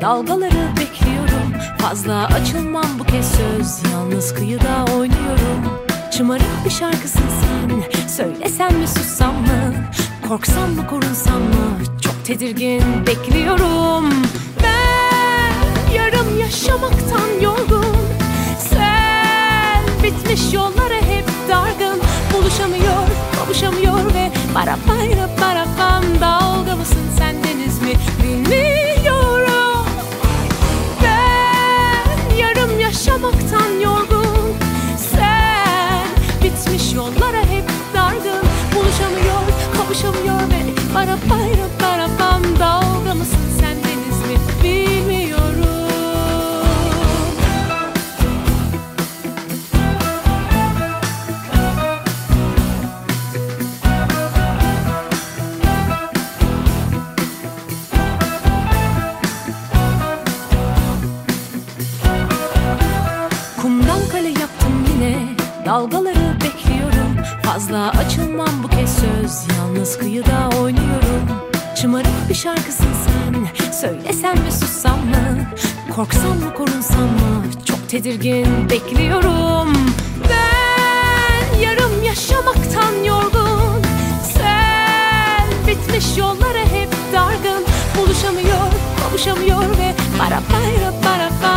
Dalgaları bekliyorum, fazla açılmam bu kez söz. Yalnız kıyıda oynuyorum. Şımarık bir şarkısın sen, söylesem mi sussam mı? Korksam mı korunsam mı? Çok tedirgin bekliyorum. Ben yarım yaşamaktan yorgun, sen bitmiş yollara hep dargın. Buluşamıyor, kavuşamıyor ve para para para pam. Dalga mısın sen, deniz mi bilmiyorum. Ben yarım yaşamaktan yorgun, sen bitmiş yollara hep dargın. Buluşamıyor, kavuşamıyor ve para para para pam. Dalga mısın sen, deniz mi bilmiyorum. Kumdan kale yaptım yine, dalgaları bekliyorum. Fazla açılmam bu kez söz, yalnız kıyıda oynuyorum. Şımarık bir şarkısın sen, söylesem mi sussam mı? Korksam mı korunsam mı? Çok tedirgin bekliyorum. Ben yarım yaşamaktan yorgun, sen bitmiş yollara hep dargın. Buluşamıyor, kavuşamıyor ve para para para para.